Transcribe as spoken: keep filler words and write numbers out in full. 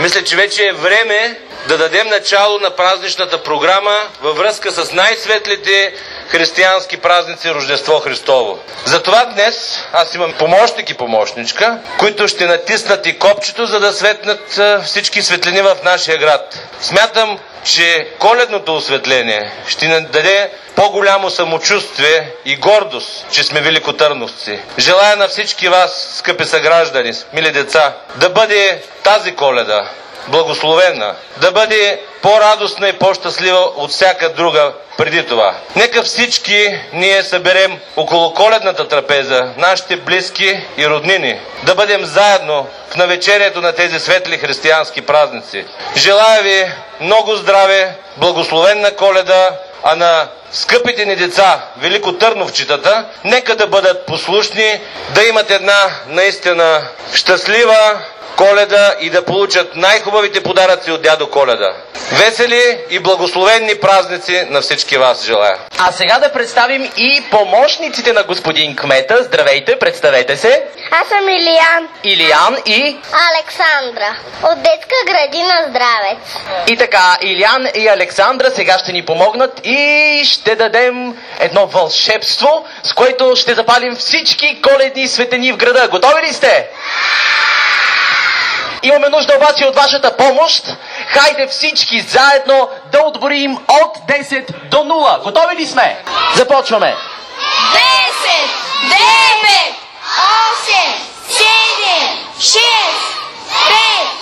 Мисля, че вече е време да дадем начало на празничната програма във връзка с най-светлите християнски празници Рождество Христово. Затова днес аз имам помощник и помощничка, които ще натиснат и копчето, за да светнат всички светлини в нашия град. Смятам, че коледното осветление ще ни даде по-голямо самочувствие и гордост, че сме великотърновци. Желая на всички вас, скъпи съграждани, мили деца, да бъде тази Коледа благословена, да бъде по-радостна и по-щастлива от всяка друга преди това. Нека всички ние съберем около коледната трапеза нашите близки и роднини, да бъдем заедно в навечерието на тези светли християнски празници. Желая ви много здраве, благословенна Коледа, а на скъпите ни деца, великотърновчетата, нека да бъдат послушни, да имат една наистина щастлива Коледа и да получат най-хубавите подаръци от дядо Коледа. Весели и благословенни празници на всички вас желая. А сега да представим и помощниците на господин кмета. Здравейте, представете се. Аз съм Илиян. Илиян и... Александра. От детска градина Здравец. И така, Илиян и Александра сега ще ни помогнат и ще дадем едно вълшебство, с което ще запалим всички коледни светени в града. Готови ли сте? Имаме нужда обаче от вашата помощ. Хайде всички заедно да отборим от десет до нула. Готови ли сме? Започваме. десет, девет, осем, седем, шест, пет,